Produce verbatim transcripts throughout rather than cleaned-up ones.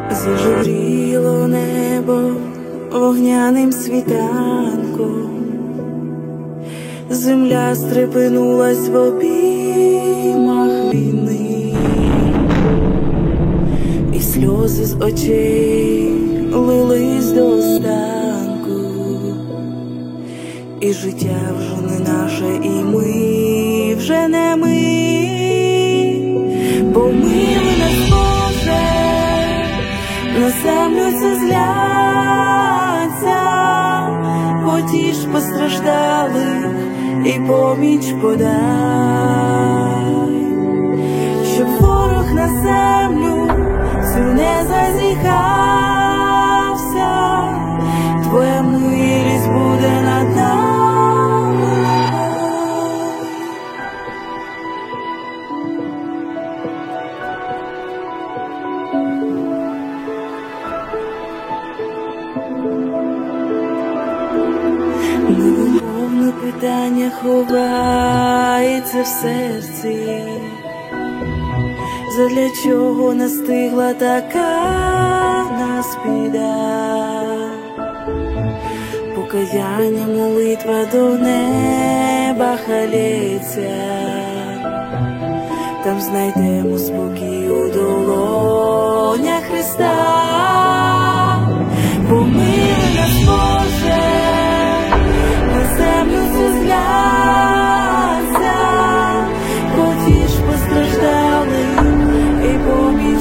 Зажуріло небо вогняним світанком, земля стрепенулась в обіймах війни, і сльози з очей лились до останку, і життя вже не наше, і ми вже не ми, бо ми нас Боже, на землю це зляться, потіш постраждалих і поміч подай, щоб ворог на землю цю не зазіхався, твоя милість буде над нами. Невимовне питання ховається в серці, задля чого настигла така нас біда. Покаяння, молитва до неба халється, там знайдемо спокій у долонях Христа. Помилуй нас, Боже, на землю це зляться, потіш постраждалих і поміч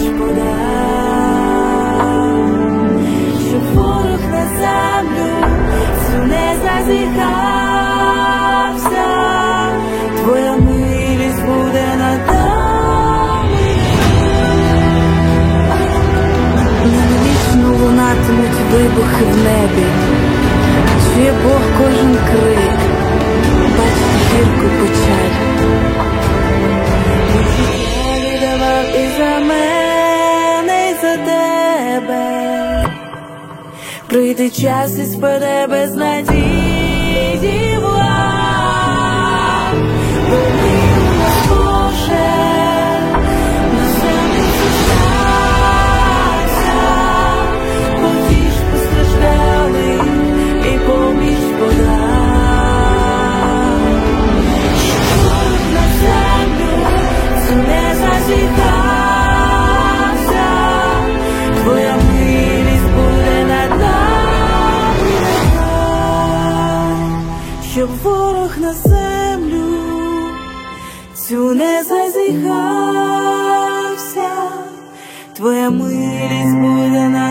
подай, щоб ворог на землю цю не зазіхався, твоя милість буде над нами. Навічно лунатимуть вибухи в небі, чує Бог кожен крик, бачить гірку печаль. Життя віддавав і за мене, і за тебе. Прийде час і спаде без надії влад. Помилуй нас, Боже, на землю зістався, потіш постраждалих і поміч подай, щоб ворог на землю цю не зазіхався, твоя милість буде над нами. Щоб ворог на землю цю не зазіхався, твоя милість буде над нами.